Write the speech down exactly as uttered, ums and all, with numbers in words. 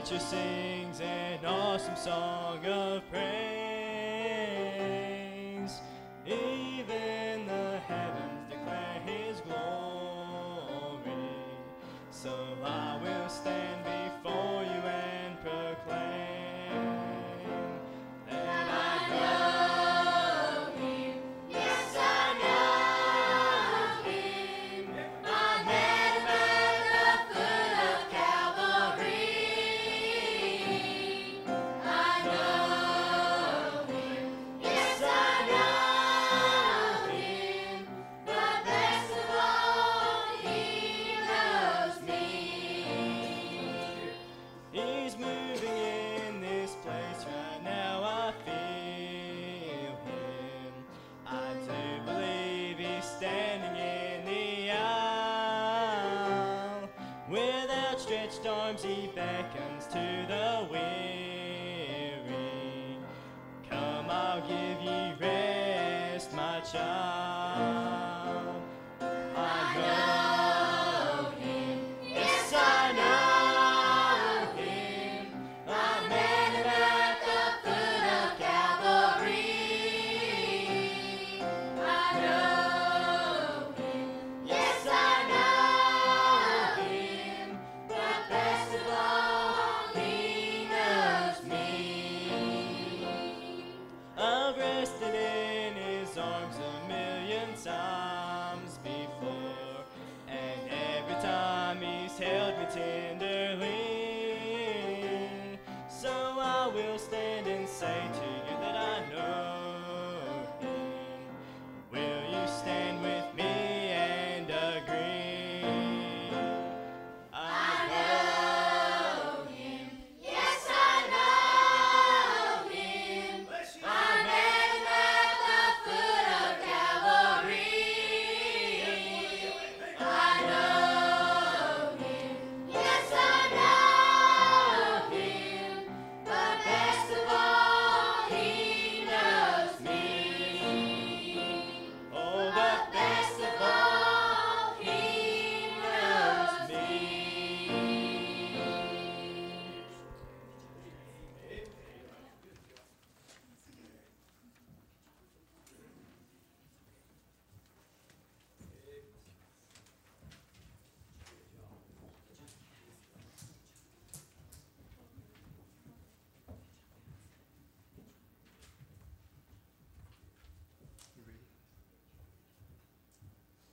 creature sings an awesome song of praise. Even the heavens declare his glory. So I will stand before you and proclaim that I know him. Yes, I know him. I met him at the foot of Calvary. I know him. Yes, I know him. But best of all, he loves me. He's moving in this place right now. I feel him. I do believe he's standing in the aisle. With outstretched arms he beckons to the weary. Come, I'll give ye rest, my child.